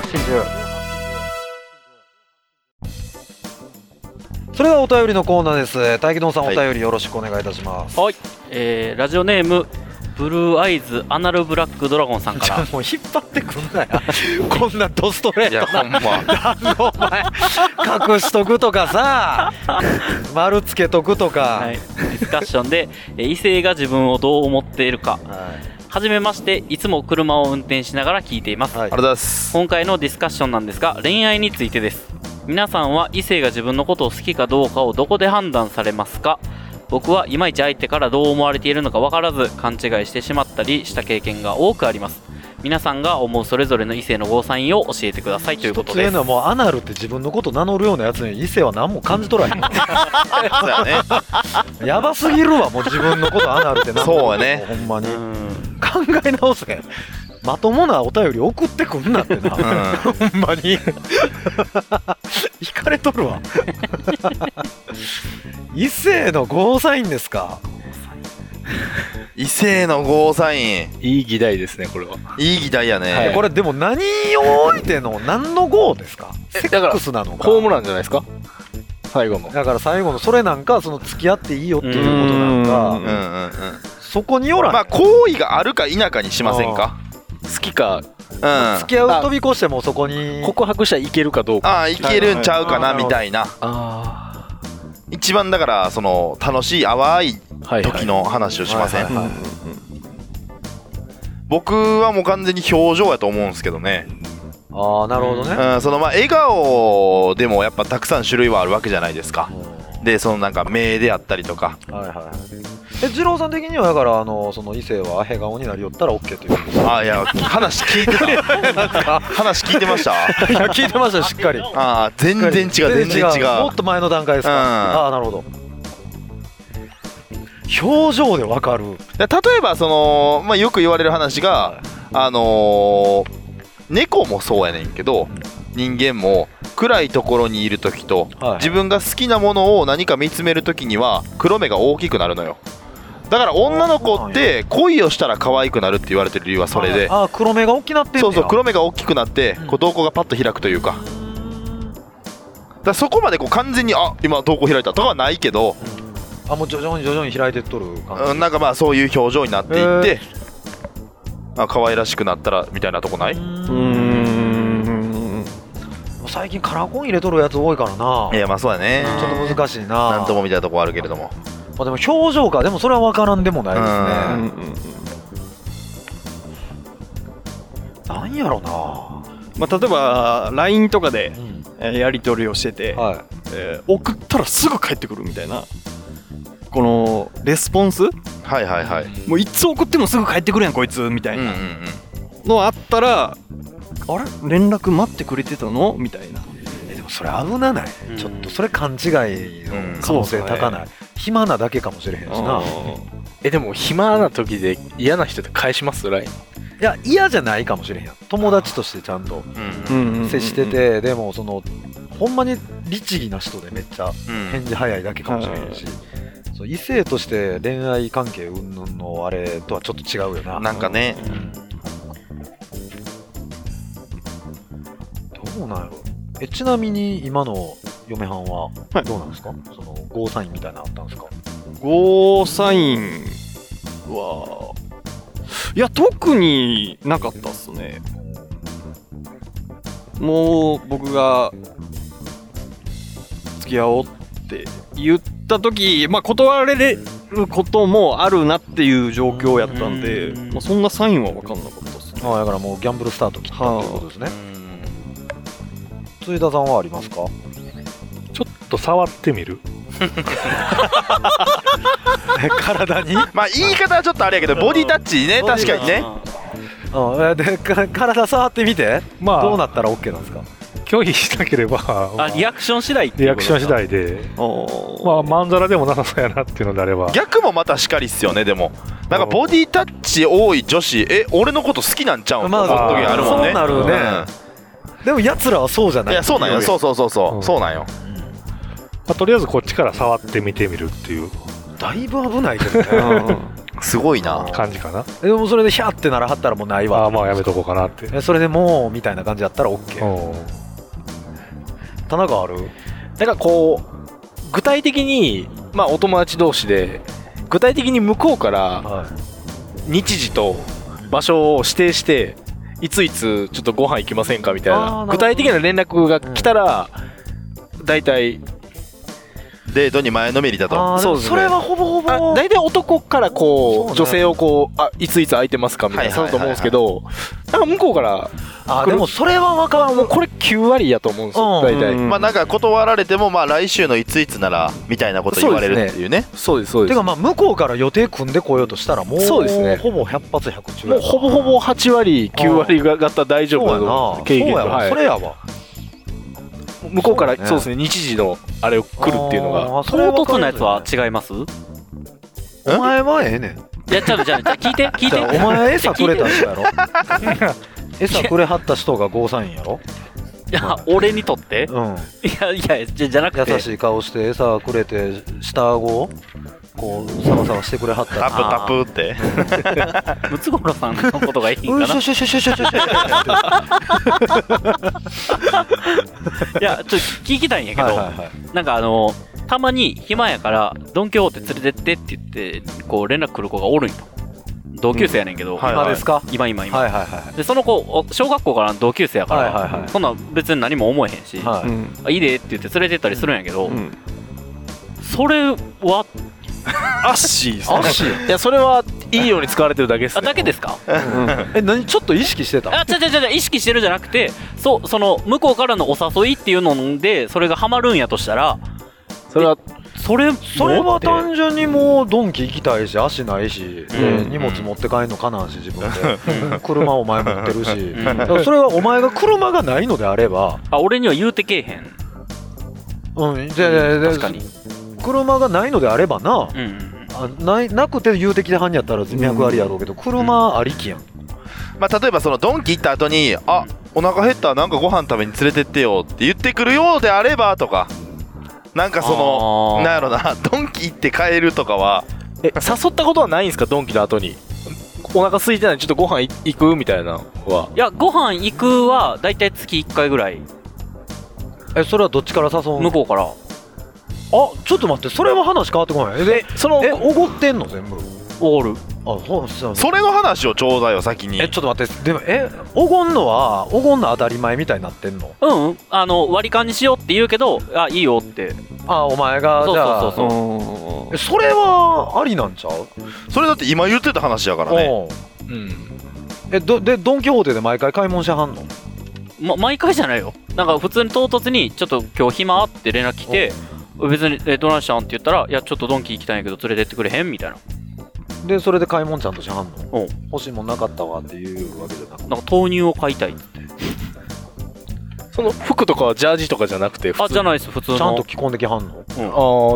それではお便りのコーナーです大木丼さん、はい、お便りよろしくお願いいたしますはい、えー、ラジオネームブルーアイズアナルブラックドラゴンさんからもう引っ張ってくんなよこんなドストレートな何のお前隠しとくとかさ丸つけとくとか、はい、 ディスカッションで異性が自分をどう思っているか、はい、はじめましていつも車を運転しながら聞いています、はい、今回のディスカッションなんですが恋愛についてです。皆さんは異性が自分のことを好きかどうかをどこで判断されますか？僕はいまいち相手からどう思われているのか分からず勘違いしてしまったりした経験が多くあります。皆さんが思うそれぞれの異性のゴーサインを教えてくださいということです。 一つ言うのはもうアナルって自分のこと名乗るようなやつに異性は何も感じ取らへんそうやねやばすぎるわもう自分のことアナルって名乗るそうやねほんまに考え直せまともなお便り送ってくんなってな、うん、ほんまに引かれとるわ異性のゴーサインですか？ 異性のゴーサインいい議題ですねこれはいい議題やね、 はい、これでも何を置いての何のゴーですか？セックスなのかホームランじゃないですか最後のだから最後のそれなんかその付き合っていいよっていうことなんかうんうんうんそこによらんまあ行為があるか否かにしませんか？ 好きか、うん、 付き合う飛び越してもそこに告白したらいけるかどうかああいけるんちゃうかなみたいなあ一番だからその楽しい淡い時の話をしません僕はもう完全に表情やと思うんですけどねああなるほどね、 うん、そのまあ笑顔でもやっぱたくさん種類はあるわけじゃないですかでそのなんか目であったりとかはいはいえ二郎さん的にはだからあのその異性は笑顔になりよったら OK ということああいや話聞いてた話聞いてましたいや聞いてましたしっかりああ全然違う全然違うもっと前の段階ですか、うん、ああなるほど表情でわかる例えばその、まあ、よく言われる話が、はい、あのー、猫もそうやねんけど、うん、人間も暗いところにいるときと、はい、自分が好きなものを何か見つめるときには黒目が大きくなるのよだから女の子って恋をしたら可愛くなるって言われてる理由はそれでああ黒目が大きくなってんねやそうそう黒目が大きくなってこう瞳孔がパッと開くというかだからそこまでこう完全にあ今瞳孔開いたとかはないけどあもう徐々に徐々に開いてっとる感じなんかまあそういう表情になっていってあ可愛らしくなったらみたいなとこないうーん最近カラコン入れとるやつ多いからないやまあそうだねちょっと難しいななんともみたいなとこあるけれどもまあでも表情かでもそれは分からんでもないですねうんうんなんやろなまあ例えば ライン とかでやり取りをしてて、はいえー、送ったらすぐ返ってくるみたいなこのレスポンスはいはいはいもういつ送ってもすぐ返ってくるやんこいつみたいなのあったらあれ連絡待ってくれてたのみたいなもそれ危なない、うん、ちょっとそれ勘違いの可能性高ない、うんね、暇なだけかもしれへんしな。 えでも暇な時で嫌な人って返します ライン？ いや嫌じゃないかもしれへんやん、友達としてちゃんと接してて、でもそのほんまに律儀な人でめっちゃ返事早いだけかもしれへんし、うん、そう異性として恋愛関係云々のあれとはちょっと違うよな。 なんかね、 うん、どうなんやろ。えちなみに今の嫁はんはどうなんですか、はい、そのゴーサインみたいなのあったんですか？ ゴーサインはいや特になかったっすね。もう僕が付き合おうって言った時、まあ断られることもあるなっていう状況やったんで、んまあ、そんなサインは分かんなかったっすね。 ああだからもうギャンブルスタート切ったっていうことですね。辻田さんはありますか？ ちょっと触ってみる体にまあ言い方はちょっとあれやけどボディタッチね、確かにね。 うんで体触ってみて、まあ、どうなったら OK なんですか？ 拒否しなければ、 あリアクション次第ってリアクション次第で、まあまんざらでもなさそうやなっていうのであれば。 逆もまたしかりっすよね。でもなんかボディタッチ多い女子、え俺のこと好きなんちゃうん、まあ、その時あるもんね。 そうなるね、うん、でも奴らはそうじゃない。 いやそうなんよ、そうそうそうそう、うん、そうなんよ、 まあ、とりあえずこっちから触ってみてみるっていう。 だいぶ危ないけどねすごいな感じかな。 でもそれでヒャーってならはったらもうないわ。 あまあやめとこうかなって。 それでもうみたいな感じだったら OK。田中ある？ なんかこう具体的にまあお友達同士で具体的に向こうから日時と場所を指定していついつちょっとご飯行きませんかみたいな具体的な連絡が来たらだいたいデートに前のめりだと。 そうですね、それはほぼほぼ大体男からこう、ね、女性をこうあいついつ空いてますかみたいなそうだと思うんですけど、なんか向こうからあでもそれは分からん。 もうこれきゅう割やと思うんですよ、うん、大体。 まあなんか断られてもまあ来週のいついつならみたいなこと言われるっていうね。 そうですそうです。 てかまあ向こうから予定組んでこようとしたらもうそうですね、ほぼひゃく発ひゃく中もうほぼほぼはち割きゅう割方大丈夫だと経験。 そうやわ、それやわ。 向こうからそうですね、日時のあれを来るっていうのが。 唐突なやつは違います？ お前はええねん。 いやちゃうちゃうちゃう聞いて聞いて。 お前餌くれた人やろ餌くれはった人がゴーサインやろ。 いや俺にとってうん。いやいやじゃじゃなくて優しい顔して餌くれて下顎をこうサバサバしてくれはったタプタプってムツゴロウさんのことがいいんかな。 シュシュシュシュシュシュシュいやちょっと聞きたいんやけど、はいはいはい、なんかあのたまに暇やからドン・キホーテ連れてってって言ってこう連絡来る子がおるんよ。同級生やねんけど、 うんはいはい、今ですか？ 今今今、 はいはいはい、 でその子小学校からの同級生やから、はいはいはい、そんな別に何も思えへんし、はい、あいいでって言って連れてったりするんやけど、うん、それはアッシーアッシーいやそれはいいように使われてるだけですね。 あだけですか？ うん、え何ちょっと意識してた？ あちゃちゃちゃ意識してるじゃなくて、そその向こうからのお誘いっていうのでそれがハマるんやとしたら、 それはそれそれは単純にもうドンキ行きたいし足ないし、うん、荷物持って帰んのかなんし自分で車お前持ってるし、うん、だからそれはお前が車がないのであればあ俺には言うてけえへん。 うんで、うん、確かに車がないのであればな、うん、あ な, なくて言うてきてはんやったら脈ありやろうけど、うん、車ありきやん、うんまあ、例えばそのドンキ行った後にあお腹減ったなんかご飯食べに連れてってよって言ってくるようであればとかなんかそのなんやろなドンキ行って帰るとかはえ誘ったことはないんですか？ドンキの後にお腹空いてないちょっとご飯行くみたいなのは。 いやご飯行くはだいたい月いっかいぐらい。 えそれはどっちから誘うの？ 向こうから。あちょっと待ってそれは話変わってこない。えそのえおごってんの全部？ おごる。 あそうそうそれの話をちょうだいよ先に。 えちょっと待ってでもえおごんのはおごんの当たり前みたいになってんの？ うんあの割り勘にしようって言うけどあいいよって。 あお前がじゃあそうそうそうそうそれはありなんちゃう？ それだって今言ってた話やからね。 うんえどでドン・キホーテで毎回買い物しはんの？ ま、毎回じゃないよ。なんか普通に唐突にちょっと今日暇って連絡来て別にえどないしたんって言ったらいやちょっとドンキ行きたいんやけど連れてってくれへんみたいな。 でそれで買い物ちゃんとしはんの？欲しいもんなかったわっていうわけじゃなくてなんか豆乳を買いたいってその服とかはジャージとかじゃなくて普通？ あ、じゃないです、普通の。 ちゃんと着込んできはんの？ うん、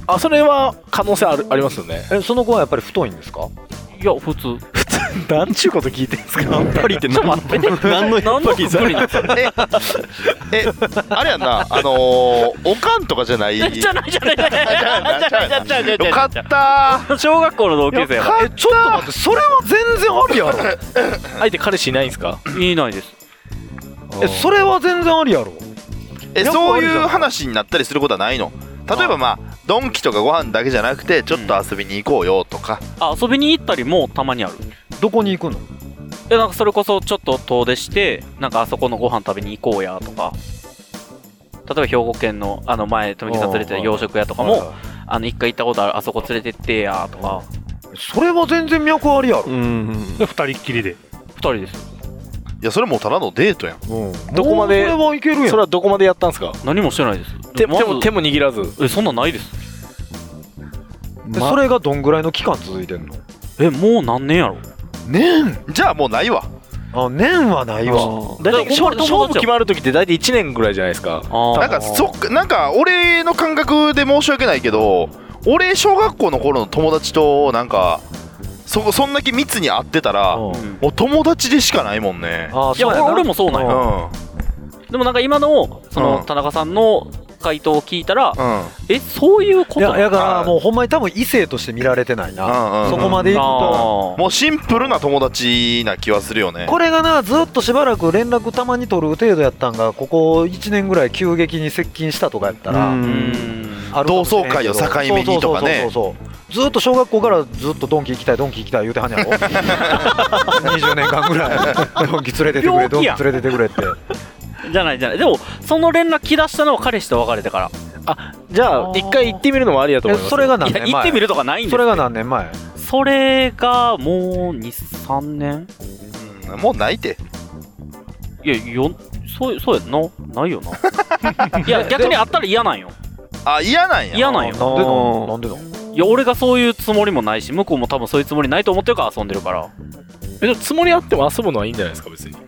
ああ、それは可能性あるありますよね。 え、その子はやっぱり太いんですか？ いや、普通。 普通なんちゅうこと聞いてんすか？ やっぱりって何の何のやっぱりさええあれやんな、あのー、おかんとかじゃない？ じゃないじゃないじゃないじゃないじゃないじゃない。 よかった小学校の同級生やから。 え、ちょっと待って、それは全然ありやろ。 相手彼氏いないんすか？ いないです。 え、それは全然ありやろ。 え、そういう話になったりすることはないの？例えばまあドンキとかご飯だけじゃなくてちょっと遊びに行こうよとか、 うん、あ、遊びに行ったりもたまにある。 どこに行くの？ え、なんかそれこそちょっと遠出してなんかあそこのご飯食べに行こうやとか、例えば兵庫県のあの前富木さん連れてた洋食屋とかもあの一回行ったことあるあそこ連れてってやとか。 それは全然脈ありやろ。 うんで二人っきりでふたりです。 いやそれもうただのデートやん、 うん、 どこまで？ それはいけるやん。 それはどこまでやったんすか？ 何もしてないです。 手, ま、 手, も手も握らず？ え、そんなんないです。 ま、それがどんぐらいの期間続いてんの？ え、もう何年やろ？ 年？ じゃあもうないわ。 あ、年はないわ。 だいたい勝負決まる時って大体いちねんぐらいじゃないですか。 なんかそっなんか俺の感覚で申し訳ないけど、俺小学校の頃の友達となんかそそんだけ密に会ってたら、うん、もう友達でしかないもんね。 あ、いや俺もそうなんよ、うん、でもなんか今のその田中さんの回答を聞いたら、うん、え、そういうことなの？ いや、だからもうほんまに多分異性として見られてないな、うんうん、そこまでいくともうシンプルな友達な気はするよね。 これがな、ずっとしばらく連絡たまに取る程度やったんが、ここいちねんぐらい急激に接近したとかやったら、 同窓会を境目にとかね。 ずっと小学校からずっとドンキ行きたいドンキ行きたい言うてはんやろにじゅうねんかんぐらいドンキ連れてってくれドンキ連れてってくれってじゃないじゃない。でもその連絡来だしたのは彼氏と別れてから。 あ、じゃあ一回行ってみるのもありやと思います。 それが何年前？ 行ってみるとかないんです。 それが何年前？ それがもうに、さんねん、 うん、もうないて。 いや、よそうそうやんな、ないよないや逆にあったら嫌なんよ。 あ、嫌なんや。 嫌なんよ。 なんでなんでなん？ いや、俺がそういうつもりもないし、向こうも多分そういうつもりないと思ってるから遊んでるから。 え、つもりあっても遊ぶのはいいんじゃないですか、別に。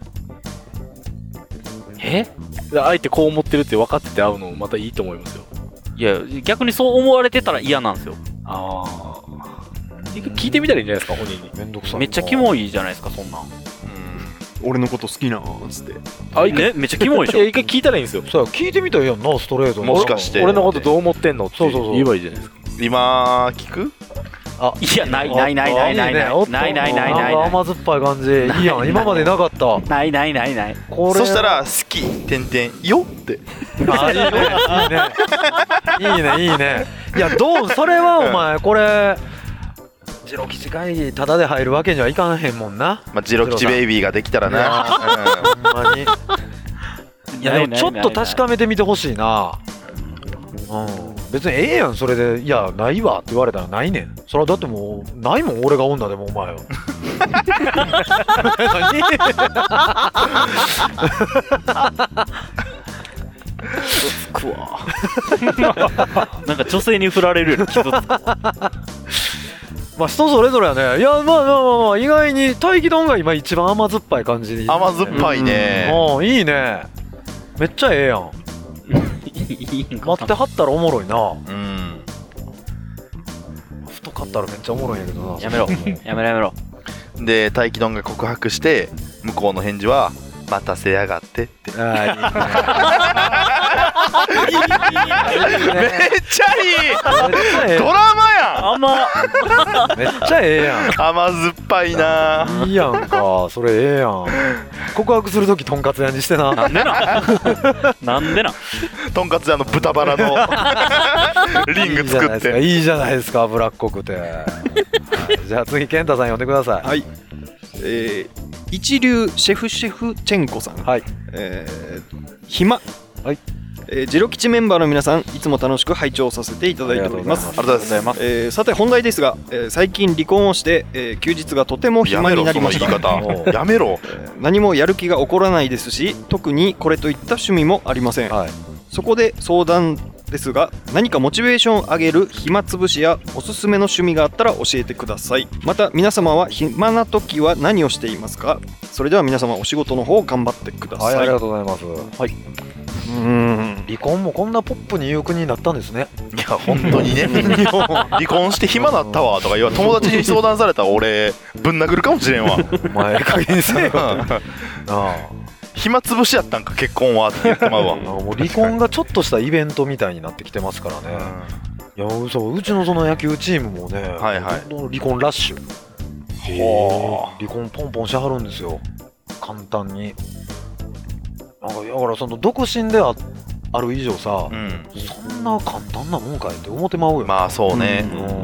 え？ 相手こう思ってるって分かってて会うのもまたいいと思いますよ。 いや、逆にそう思われてたら嫌なんですよ。 ああ。聞いてみたらいいんじゃないですか、本人に。 めんどくさい。 めっちゃキモいじゃないですか、そんなん。 俺のこと好きなーっつって。 あ、ね、めっちゃキモいでしょ。 いや、一回聞いたらいいんですよ。 そう、聞いてみたらいいやんな、ストレート。 もしかして俺のことどう思ってんのって言えばいいじゃないですか。 今聞く？ あ、いや、ないないないないないないないないないない。 甘酸っぱい感じ。いいやん、今までなかった。 ないないないない。 そしたら好きてんてんよって。 あ、いいね、いいね、いいね、いいね。いや、どう、それはお前これ。ジロ吉会議タダで入るわけにはいかんへんもんな。 まあ、ジロ吉ベイビーができたらな。 ほんまに。いや、でもちょっと確かめてみてほしいな。うん、別にええやん、それで。いや、ないわって言われたらないねん。それはだってもうないもん、俺が女でもお前は。 つくわ。なんか女性に振られるより傷つく。 まあ人それぞれやね。いや、まあまあまあまあ、意外に大気丼が今一番甘酸っぱい感じでいい、ね、 甘酸っぱいね。 うん、いいね。めっちゃええやん。待ってはったらおもろいな。うん。太かったらめっちゃおもろいんやけどな。 やめろ。やめろやめろ。 で、大気丼が告白して向こうの返事は待たせやがってって。ああ、いいね。めっちゃいい。ドラマやん。 甘。 めっちゃええやん。 甘酸っぱいな。 いいやんか、それええやん。告白するときとんかつ屋にしてな。 なんでな。なんでな。 とんかつ屋の豚バラのリング作って。 いいじゃないですか、脂っこくて。はい、じゃあ次健太さん呼んでください。 はい。えー、一流シェフシェフチェンコさん。 はい。 えー、暇。 はい。 えー、ジロ吉メンバーの皆さん、いつも楽しく拝聴させていただいております。 ありがとうございます。 えー、さて本題ですが、えー、最近離婚をして、えー、休日がとても暇になりました。 やめろ、その言い方。やめろ。 えー、何もやる気が起こらないですし、特にこれといった趣味もありません。はい、そこで相談ですが、何かモチベーションを上げる暇つぶしやおすすめの趣味があったら教えてください。また皆様は暇な時は何をしていますか？それでは皆様お仕事の方頑張ってください。 はい、ありがとうございます。 はい。 うん、離婚もこんなポップに言う国になったんですね。 いや本当にね離婚して暇だったわとか言わ友達に相談されたら俺ぶん殴るかもしれんわお前加減にせえよああ暇つぶしやったんか結婚はって言ってまうわもう離婚がちょっとしたイベントみたいになってきてますからね、うん、いやそううちのその野球チームもね、はいはい、どんどん離婚ラッシュ離婚ポンポンしはるんですよ簡単に。なんかだからその独身で あ, ある以上さ、うん、そんな簡単なもんかいって思ってまうよ。 まあそうね、うんうん、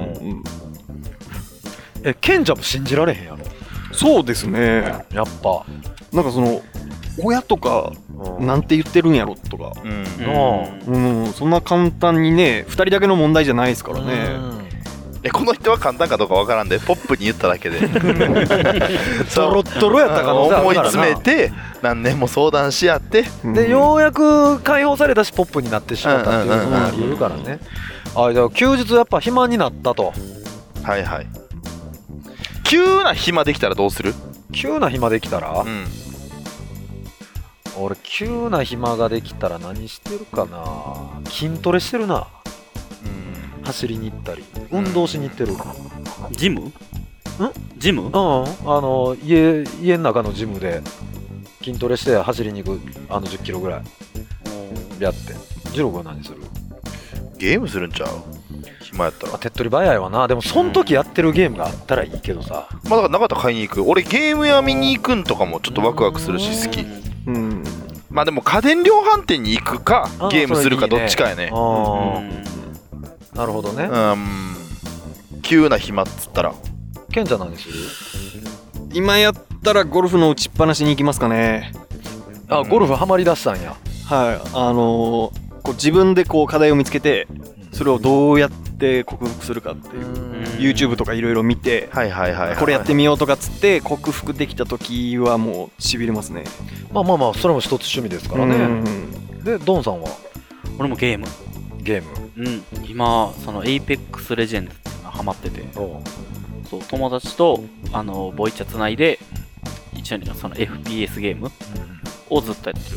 えケンちゃんも信じられへんやろ。 そうですね。 やっぱなんかその親とかなんて言ってるんやろとか、うんうんうん、そんな簡単にねふたりだけの問題じゃないですからね。 えこの人は簡単かどうかわからんでポップに言っただけでドロッドロやった可能性あるからな。 思い詰めて何年も相談し合って、 うん、でようやく解放されたしポップになってしまったっていうのがあり得るからね。あじゃあ休日やっぱ暇になったと。 はいはい。急な暇できたらどうする？ 急な暇できたら、うん、俺急な暇ができたら何してるかな。筋トレしてるな。走りに行ったり運動しに行ってる。 ジム？ん？ジム？ うん、あの家家の中のジムで筋トレして走りに行く。あのじゅっキロぐらいやって。ジローは何する？ ゲームするんちゃう？暇やったら。 手っ取り早いわな。でもその時やってるゲームがあったらいいけどさ、 まあだからなかったら買いに行く。俺ゲーム屋見に行くんとかもちょっとワクワクするし好き。うん。まあでも家電量販店に行くかゲームするかどっちかやね。ああ。 なるほどね。 うん。急な暇っつったら。 ケンちゃん何する？ 今やったらゴルフの打ちっぱなしに行きますかね。 あ、ゴルフハマりだしたんや。 はい。あのー、こう自分でこう課題を見つけて、それをどうやって克服するかっていう、YouTube とかいろいろ見て、はいはいはいはい、これやってみようとかっつって克服できた時はもうしびれますね。 まあまあまあそれも一つ趣味ですからね。うんうん、でドンさんは？ 俺もゲーム。 ゲーム。 うん。今その Apex Legends っていうのがハマってて、そう友達とあのボイチャつないで一緒にその エフピーエス ゲームをずっとやってる。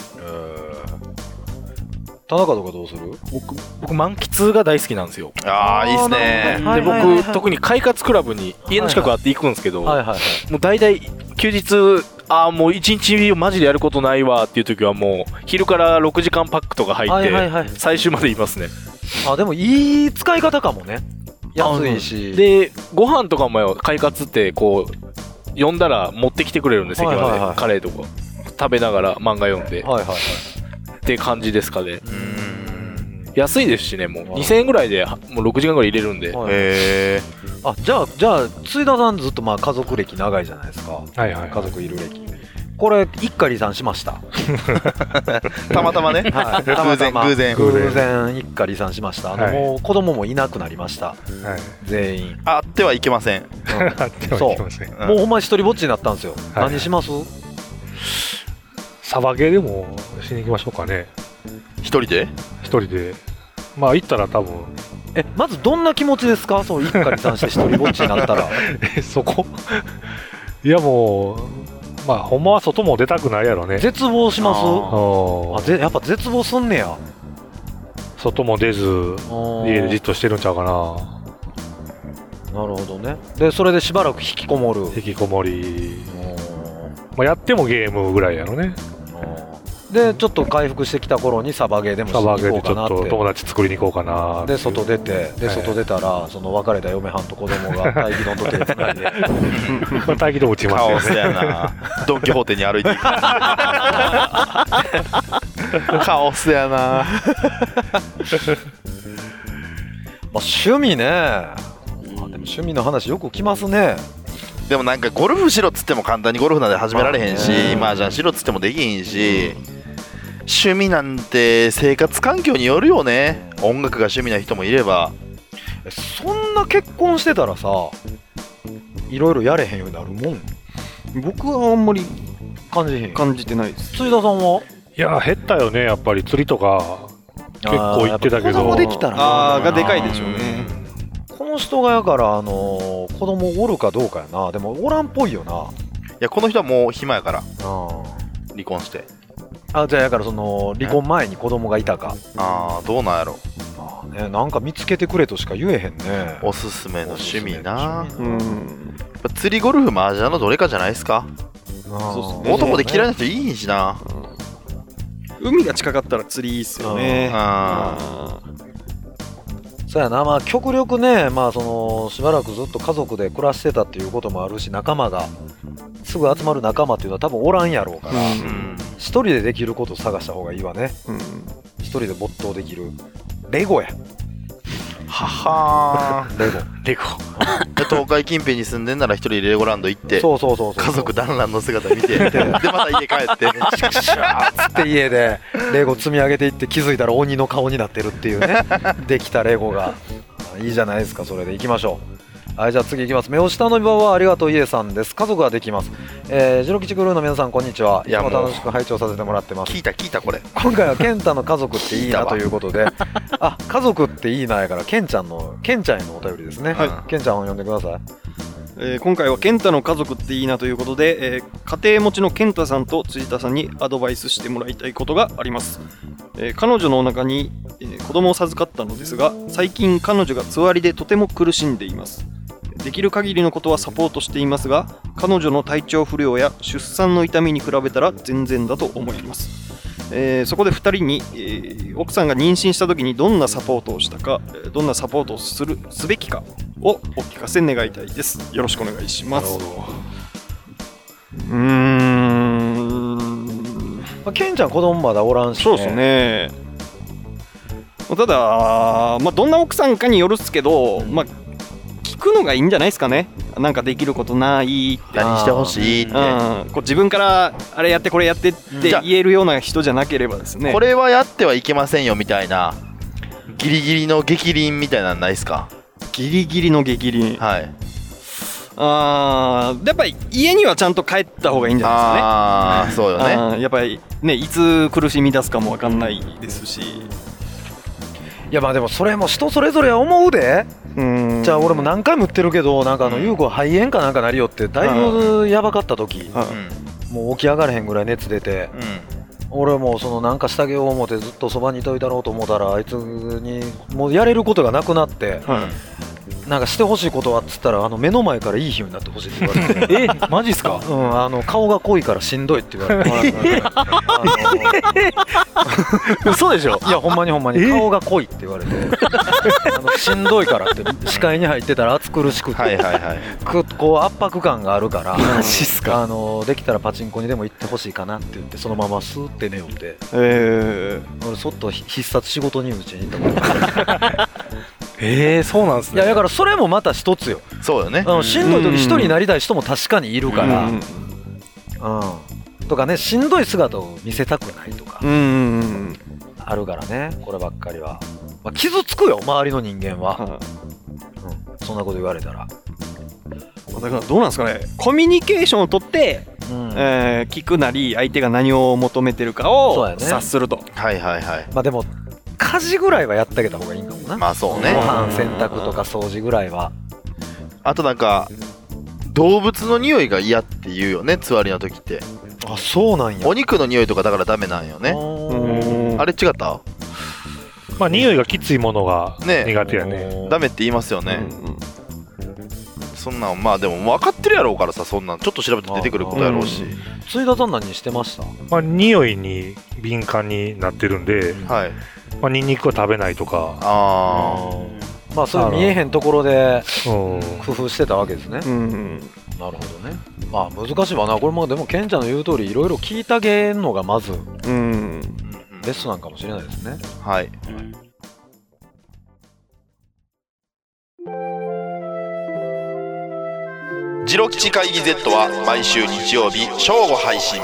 田中とかどうする？ 僕、僕満喫が大好きなんですよ。 ああいいっすね。 で僕特に快活クラブに家の近くあって行くんですけど、はいはいはい、もう大体休日ああもう一日マジでやることないわっていう時はもう昼からろくじかんパックとか入って、はいはいはい、最終までいますね。 あでもいい使い方かもね。安いし。 でご飯とかも快活ってこう呼んだら持ってきてくれるんですよ、はいはいはい、カレーとか食べながら漫画読んで。はいはいはいって感じですかね。うーん安いですしね、もうにせんえんぐらいでもうろくじかんぐらい入れるんで。 はい、へー。あじゃあじゃあ津田さんずっとまあ家族歴長いじゃないですか。はいはいはい、家族いる歴。これ一家離散しました。 たまたまね。はい、たまたま偶然偶然偶然一家離散しました。あの、はい、もう子供もいなくなりました。はい、全員。 あってはいけません。うん、 あってはいけません。そう、うん、もうほんまに一人ぼっちになったんですよ。はい、何します？ サバゲーでもしに行きましょうかね。 一人で？ 一人で。まあ行ったら多分。 え、まずどんな気持ちですか？そう一家離散して一人ぼっちになったら。 え、そこ？いやもう、まあほんまは外も出たくないやろね。 絶望します？ああぜやっぱ絶望すんねや。 外も出ず家でじっとしてるんちゃうかな。 なるほどね。でそれでしばらく引きこもる。 引きこもり。まあ、やってもゲームぐらいやろね。 でちょっと回復してきた頃にサバゲーでもしに行こうかなって。サバゲーでちょっと友達作りに行こうかな。 で外出てで外出たら、はい、その別れた嫁はんと子供が待機の時でつないで待機で落ちますよね。 カオスやな。ドン・キホーテに歩いていくカオスやな。まあ趣味ね。あでも趣味の話よく来ますね。 でもなんかゴルフしろっつっても簡単にゴルフなんて始められへんし、マージャンしろっつってもできへんし、趣味なんて生活環境によるよね。音楽が趣味な人もいれば。 そんな結婚してたらさいろいろやれへんようになるもん？ 僕はあんまり感じへん。 感じてないです。 津田さんは？ いや減ったよねやっぱり釣りとか。 結構言ってたけど、 子供できたらあーがでかいでしょうね。 この人がやからあのー、子供おるかどうかやな。でもおらんっぽいよな。いやこの人はもう暇やから離婚して。 あ、じゃあやからその離婚前に子供がいたか。 ああどうなんやろ。 あー、ね、なんか見つけてくれとしか言えへんね。 おすすめの趣味な。うん。釣りゴルフ麻雀のどれかじゃないですか。そうね、男で嫌いな人いいしな、 うん、海が近かったら釣りいいっすよね。ああそうやな、まあ極力ね、まあそのしばらくずっと家族で暮らしてたっていうこともあるし、仲間がすぐ集まる仲間っていうのは多分おらんやろうから、うん、一人でできることを探した方がいいわね、うん、一人で没頭できるレゴや。 ははーレゴレゴ東海近辺に住んでんなら一人でレゴランド行って、 そうそうそうそう、 家族団らんの姿見てでまた家帰ってシャシャーっつって家でレゴ積み上げていって、気づいたら鬼の顔になってるっていうねできたレゴがいいじゃないですか。それでいきましょう。はい、じゃあ次いきます。目を下のびばはありがとうイエさんです。家族ができます。えー、ジロ吉クルーの皆さんこんにちは。いつも楽しく拝聴させてもらってます。 聞いた聞いたこれ。 今回はケンタの家族っていいなということであ、家族っていいなやからケンちゃんのケンちゃんへのお便りですね。はい、ケンちゃんを呼んでください。 えー、今回はケンタの家族っていいなということで、えー、家庭持ちのケンタさんと辻田さんにアドバイスしてもらいたいことがあります。えー、彼女のお腹に、えー、子供を授かったのですが、最近彼女がつわりでとても苦しんでいます。できる限りのことはサポートしていますが、彼女の体調不良や出産の痛みに比べたら全然だと思います。えー、そこでふたりに、えー、奥さんが妊娠した時にどんなサポートをしたか、どんなサポートをするすべきかをお聞かせ願いたいです。よろしくお願いします。うーん、 まあ、ケンちゃん子供まだおらんし、ね、 そうですね。ただ、まあ、どんな奥さんかによるっすけど、まあ聞くのがいいんじゃないですかね。なんかできることないって、 何してほしいって、うん、 こう自分からあれやってこれやってって言えるような人じゃなければですね、 これはやってはいけませんよみたいなギリギリの逆鱗みたいなのないですか。 ギリギリの逆鱗、 はい。 あー、やっぱり家にはちゃんと帰った方がいいんじゃないですかね。 ああそうよね。 やっぱりね、いつ苦しみ出すかも分かんないですし。 いやまあでもそれも人それぞれ思うで。うん、じゃあ俺も何回も言ってるけど、なんかあの優子肺炎かなんかなりよってだいぶやばかった時、うん、もう起き上がれへんぐらい熱出て、うん、俺もそのなんかしてあげよう思ってずっとそばにいといたろうと思ったら、あいつにもうやれることがなくなって、うん、なんかしてほしいことはっつったら、あの目の前からいい日になってほしいって言われてえマジっすか、うん、あの顔が濃いからしんどいって言われて嘘でしょ。 いやほんまにほんまに顔が濃いって言われてあのしんどいからって視界に入ってたら暑苦しくて、はいはいはい、こう圧迫感があるからマジっすか、あのできたらパチンコにでも行ってほしいかなって言って、そのままスーって寝よって、えー、俺そっと必殺仕事にうちに行ったえー、そうなんですね。 いやだからそれもまた一つよ。 そうよね。 あのしんどい時一人になりたい人も確かにいるから、うん、うん、とかね、しんどい姿を見せたくないとか、うん、あるからね、こればっかりは、まあ、傷つくよ周りの人間は、うん、そんなこと言われたら。 だからどうなんですかね、コミュニケーションをとって、うん、えー、聞くなり相手が何を求めてるかを察すると、ね、 はいはいはい。 まあでも家事ぐらいはやってあげた方がいいんかもな。 まあそうね。 ご飯洗濯とか掃除ぐらいは。 あとなんか動物の匂いが嫌って言うよね、つわりの時って。 あ、そうなんや。 お肉の匂いとかだからダメなんよね。あれ違った？ まあ匂いがきついものが苦手やね。 ね、ダメって言いますよね。うんうん、そんなんまあでも分かってるやろうからさ、そんなんちょっと調べて出てくることやろうし。 辻田さん何してました？ まあ匂いに敏感になってるんで、はい。まあ、ニンニクは食べないとか、 あまあそういう見えへんところで工夫してたわけですね、うんうん、なるほどね。まあ難しいわなこれも。でもケンちゃんの言う通りいろいろ聞いてあげるのがまず、うん、ベストなんかもしれないですね。 はい、ジロ吉会議 Z は毎週日曜日正午配信。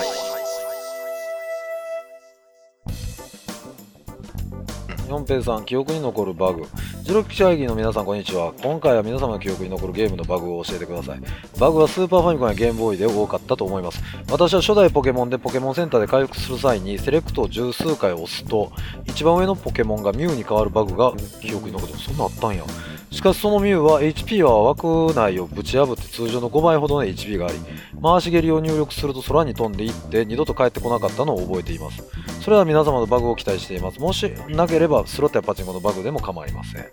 四平さん、記憶に残るバグ。 ジロッキ会議の皆さんこんにちは。今回は皆様の記憶に残るゲームのバグを教えてください。バグはスーパーファミコンやゲームボーイで多かったと思います。私は初代ポケモンでポケモンセンターで回復する際にセレクトを十数回押すと一番上のポケモンがミュウに変わるバグが記憶に残ってます。そんなあったんや。しかしそのミュウは エイチピー は枠内をぶち破って通常のごばいほどの エイチピー があり、回し蹴りを入力すると空に飛んでいって二度と帰ってこなかったのを覚えています。それは皆様のバグを期待しています。もしなければスロットやパチンコのバグでも構いません。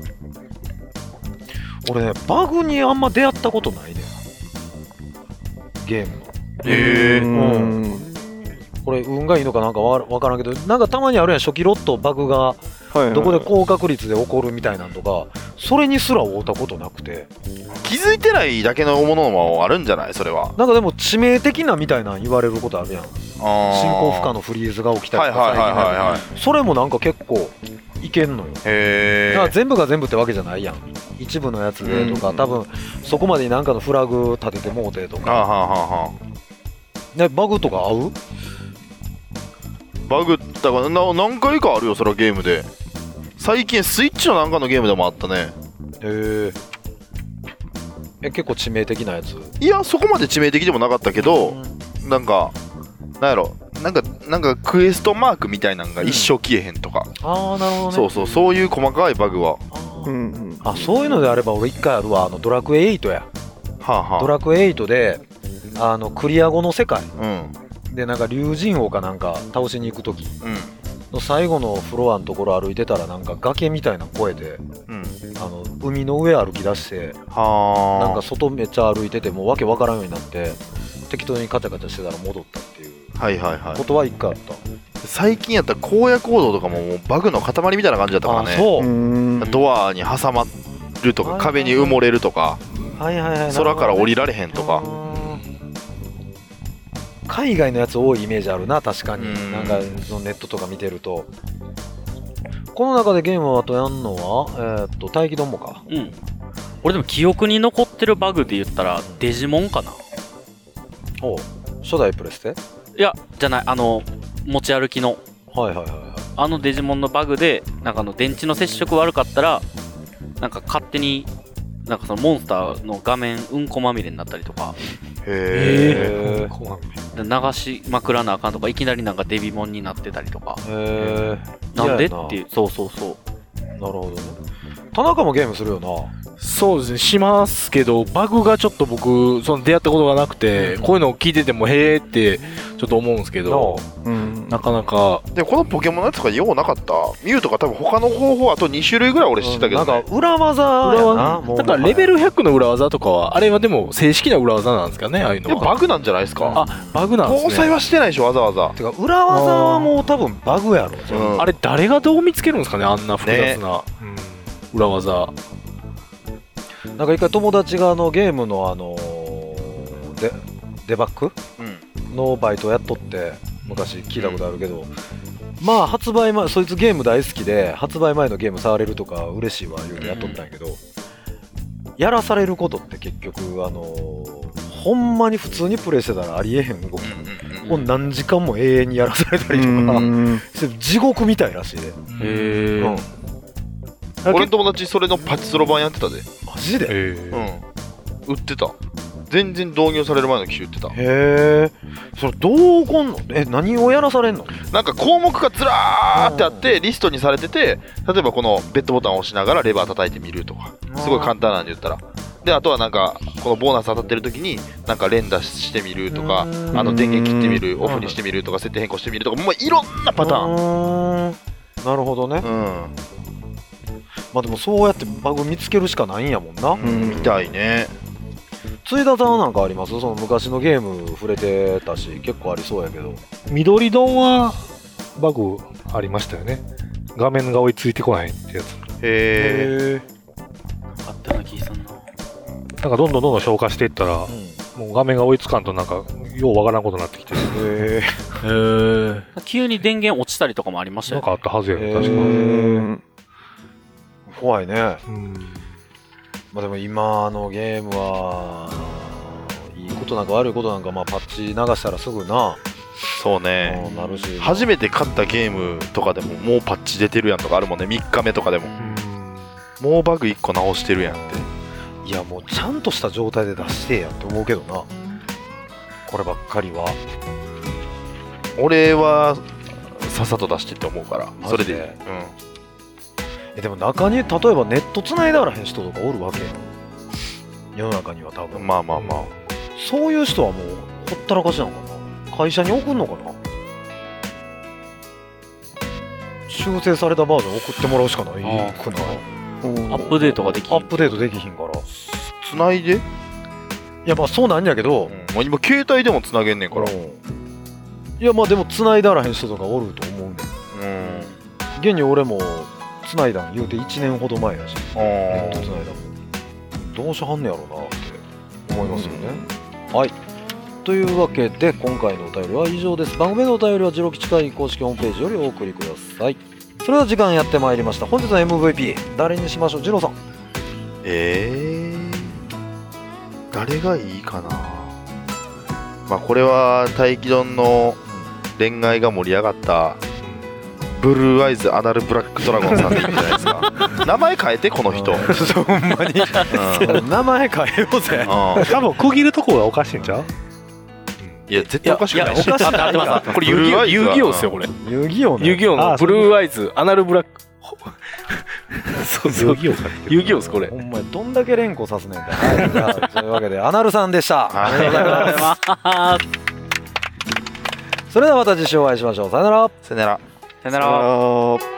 俺ね、バグにあんま出会ったことないね。ゲームの。 へー。 うん。これ運がいいのかなんかわからんけど、なんかたまにあるやん、初期ロットバグがどこで高確率で起こるみたいなんとか、それにすら会うたことなくて。 気づいてないだけのものもあるんじゃないそれは。 なんかでも致命的なみたいな言われることあるやん。進行負荷のフリーズが起きたりとか、はいはいはいはい、それもなんか結構いけんのよ。 へー。 だから全部が全部ってわけじゃないやん。一部のやつでとか、うん、多分そこまでになんかのフラグ立ててもうてとか。はあはあはあ、ね、バグとか合う？ バグだからな何回かあるよそれはゲームで。最近スイッチのなんかのゲームでもあったね。 へえ。え結構致命的なやつ？ いやそこまで致命的でもなかったけど、うん、なんかなんやろなんかなんかクエストマークみたいなのが一生消えへんとか、 うん、ああなるほどね。 そうそうそういう細かいバグはあ、うんうん、あそういうのであれば俺一回あるわ。あのドラクエエイトや、はあはあ、ドラクエエイトであのクリア後の世界、うん、でなんか竜神王かなんか倒しに行く時の最後のフロアのところ歩いてたらなんか崖みたいなの越えて、うん、あの海の上歩き出して、はあ、なんか外めっちゃ歩いててもうわけわからんようになって適当にカチャカチャしてたら戻ったっていうことは一回あった。 最近やったら荒野行動とかももうバグの塊みたいな感じだったからね。そうドアに挟まるとか、はいはいはい、壁に埋もれるとか、はいはいはい、空から降りられへんとか。 海外のやつ多いイメージあるな確かに。んなんかそのネットとか見てるとこの中でゲームをあとやんのはえー、っと大気どんもか。 うん俺でも記憶に残ってるバグで言ったらデジモンかな。 お初代プレステ？ いやじゃないあの持ち歩きのはいはいはい、はい、 あのデジモンのバグでなんかあの電池の接触悪かったらなんか勝手になんかそのモンスターの画面うんこまみれになったりとか。 へえ。 流しまくらなあかんとかいきなりなんかデビモンになってたりとか。へえ。なんでっていう。そうそうそう。 なるほどね。田中もゲームするよな。 そうですねしますけどバグがちょっと僕その出会ったことがなくて、うん、こういうのを聞いててもへーってちょっと思うんですけど、うん、なかなかでこのポケモンのやつとかようなかった。ミュウとか多分他の方法あとに種類ぐらい俺知ってたけど、ね、 なんか裏技やな。 だからレベルひゃくの裏技とかはあれはでも正式な裏技なんですかね。ああいうのはバグなんじゃないですか。 あバグなんですね。 搭載はしてないでしょわざわざ。 てか裏技はもう多分バグやろ、 うん、あれ誰がどう見つけるんですかねあんな複雑な、ねうん、裏技。 なんか一回友達があのゲームのあのー、デ, デバッグ、うん、のバイトやっとって昔聞いたことあるけど、うん、まあ発売前そいつゲーム大好きで発売前のゲーム触れるとか嬉しいわ言うてやっとったんやけど、うん、やらされることって結局あのー、ほんまに普通にプレイしてたらありえへん動きを何時間も永遠にやらされたりとか、うん、地獄みたいらしいで。へー、うん俺の友達それのパチスロ版やってたで。 マジで？ うん売ってた。全然導入される前の機種売ってた。 へえ。それどうこんの？え何をやらされんの？ なんか項目がずらーってあってリストにされてて、例えばこのベッドボタンを押しながらレバー叩いてみるとか、すごい簡単なんで言ったら。であとはなんかこのボーナス当たってる時になんか連打してみるとか、あの電源切ってみる、オフにしてみるとか設定変更してみるとか、もういろんなパターン。 なるほどね。うん。まあでもそうやってバグ見つけるしかないんやもんな。 うんみたいね。 ついださんなんかあります？その昔のゲーム触れてたし結構ありそうやけど。 緑丼はバグありましたよね。画面が追いついてこないってやつ。 へえ。 あったな気すんな。 なんかどんどんどんどん消化していったら、うん、もう画面が追いつかんとなんかようわからんことになってきて。へえ。へえ。急に電源落ちたりとかもありましたよね。 なんかあったはずやね確かに。 怖いね、うんまあ、でも今のゲームはいいことなんか悪いことなんかまあパッチ流したらすぐな。 そうねなるし初めて買ったゲームとかでももうパッチ出てるやんとかあるもんね。みっかめとかでも。うんもうバグいっこ直してるやんって。 いやもうちゃんとした状態で出してやって思うけどな、こればっかりは。 俺はさっさと出してって思うからそれで。うん。 えでも中に例えばネット繋いだらへん人とかおるわけやん、世の中には多分。 まあまあまあ、 そういう人はもうほったらかしなのかな、会社に送んのかな、修正されたバージョン送ってもらうしかないくない？ アップデートができひん。 アップデートできひんから繋いで。いやまあそうなんやけど、 うん、まあ、今携帯でも繋げんねんから。 いやまあでも繋いだらへん人とかおると思うねん。うん。現に俺も繋いだん言うていちねんほど前やし、ネット繋いだもんどうしはんねやろうなって思いますよね、うん、はい。というわけで今回のお便りは以上です。番組のお便りはジロ吉会公式ホームページよりお送りください。それでは時間やってまいりました。本日の エムブイピー 誰にしましょう？ジローさん。 えー誰がいいかな。まあこれは大気丼の恋愛が盛り上がったブルーアイズアナルブラックドラゴンさんでいいんじゃないですか。名前変えてこの人。ほんまに、うん、名前変えようぜ。 多分区切るとこがおかしいんちゃう？ いや絶対おかしくない。 いやおかしいな。これ遊戯王遊戯王ですよこれ。 遊戯王遊戯王のブルーアイズアナルブラック。 そうそう。遊戯王か。 遊戯王ですこれ。 ほんまどんだけ連呼さすねんだ。はい。じゃあというわけでアナルさんでした。ありがとうございます。それではまた次週お会いしましょう。さよなら。 さよなら。 さよなら。